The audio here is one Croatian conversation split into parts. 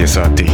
je sati.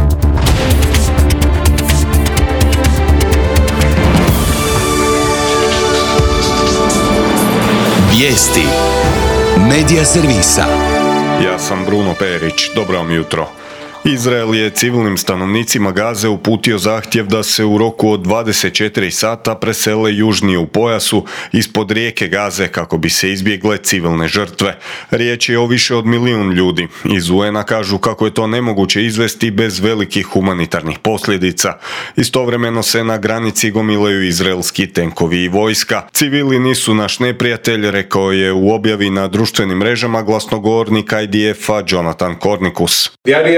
Vijesti Medija servisa. Ja sam Bruno Perić, dobro vam jutro. Izrael je civilnim stanovnicima Gaze uputio zahtjev da se u roku od 24 sata presele južnije u pojasu ispod rijeke Gaze kako bi se izbjegle civilne žrtve. Riječ je o više od 1 milijun ljudi. Iz UN-a kažu kako je to nemoguće izvesti bez velikih humanitarnih posljedica. Istovremeno se na granici gomilaju izraelski tenkovi i vojska. Civili nisu naš neprijatelj, rekao je u objavi na društvenim mrežama glasnogovornik IDF-a Jonathan Kornikus.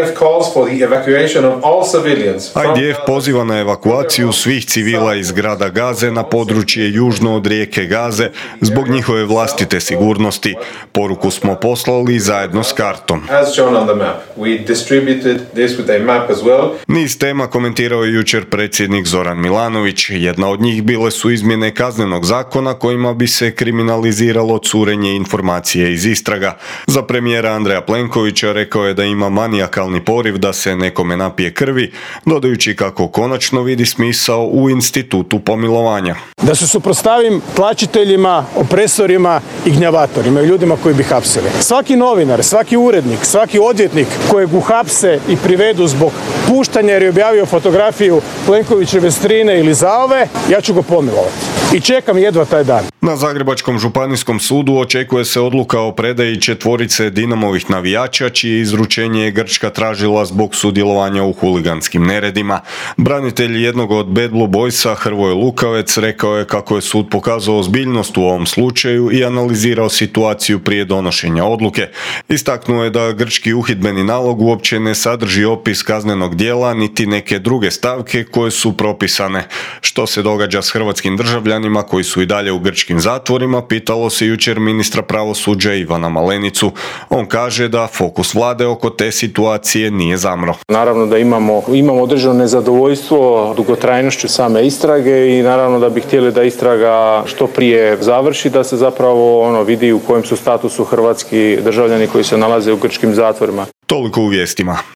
IDF poziva na evakuaciju svih civila iz grada Gaze na područje južno od rijeke Gaze zbog njihove vlastite sigurnosti. Poruku smo poslali zajedno s kartom. Niz tema komentirao je jučer predsjednik Zoran Milanović. Jedna od njih bile su izmjene kaznenog zakona kojima bi se kriminaliziralo curenje informacije iz istraga. Za premijera Andreja Plenkovića rekao je da ima manijakalni poriv da se nekome napije krvi, dodajući kako konačno vidi smisao u institutu pomilovanja. Da se suprotstavim tlačiteljima, opresorima i gnjavatorima i ljudima koji bi hapsili. Svaki novinar, svaki urednik, svaki odvjetnik kojeg uhapse i privedu zbog puštanja jer je objavio fotografiju Plenkovićeve strine ili zaove, ja ću ga pomilovati. I čekam jedva taj dan. Na Zagrebačkom županijskom sudu očekuje se odluka o predaji 4 Dinamovih navijača, čije izručenje je Grčka tražila zbog sudjelovanja u huliganskim neredima. Branitelj jednog od Bad Blue Boysa, Hrvoje Lukavec, rekao je kako je sud pokazao ozbiljnost u ovom slučaju i analizirao situaciju prije donošenja odluke. Istaknuo je da grčki uhidbeni nalog uopće ne sadrži opis kaznenog djela niti neke druge stavke koje su propisane. Što se događa s hrvatskim državljanima koji su i dalje u grčkim zatvorima, pitalo se jučer ministra pravosuđa Ivana Malenicu. On kaže da fokus vlade oko te situacije nije zamro. Naravno da imamo određeno nezadovoljstvo dugotrajnošću same istrage i naravno da bi htjeli da istraga što prije završi, da se zapravo vidi u kojem su statusu hrvatski državljani koji se nalaze u grčkim zatvorima. Toliko u vijestima.